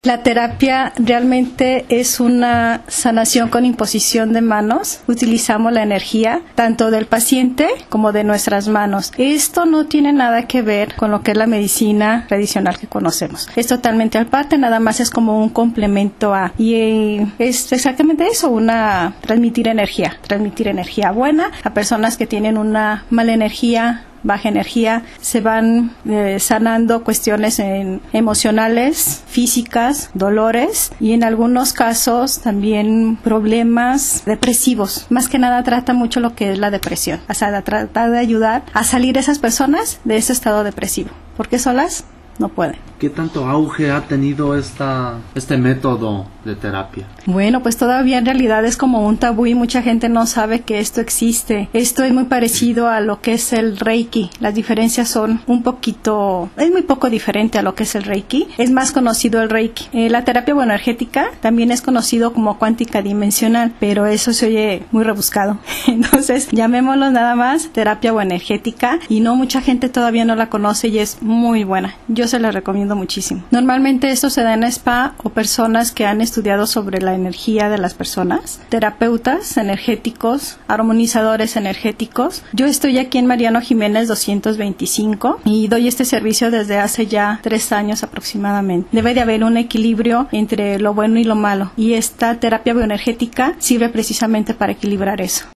La terapia realmente es una sanación con imposición de manos. Utilizamos la energía tanto del paciente como de nuestras manos. Esto no tiene nada que ver con lo que es la medicina tradicional que conocemos. Es totalmente aparte, nada más es como un complemento a. Y es exactamente eso, transmitir energía buena a personas que tienen una mala energía, baja energía, se van sanando cuestiones emocionales, físicas, dolores y en algunos casos también problemas depresivos. Más que nada trata mucho lo que es la depresión, o sea, trata de ayudar a salir esas personas de ese estado depresivo, porque solas no pueden. ¿Qué tanto auge ha tenido este método de terapia? Bueno, pues todavía en realidad es como un tabú y mucha gente no sabe que esto existe. Esto es muy parecido a lo que es el Reiki. Las diferencias son es muy poco diferente a lo que es el Reiki. Es más conocido el Reiki. La terapia bioenergética también es conocido como cuántica dimensional, pero eso se oye muy rebuscado. Entonces, llamémoslo nada más terapia bioenergética y no mucha gente todavía no la conoce y es muy buena. Yo se la recomiendo muchísimo. Normalmente esto se da en spa o personas que han estudiado sobre la energía de las personas, terapeutas energéticos, armonizadores energéticos. Yo estoy aquí en Mariano Jiménez 225 y doy este servicio desde hace ya 3 años aproximadamente. Debe de haber un equilibrio entre lo bueno y lo malo y esta terapia bioenergética sirve precisamente para equilibrar eso.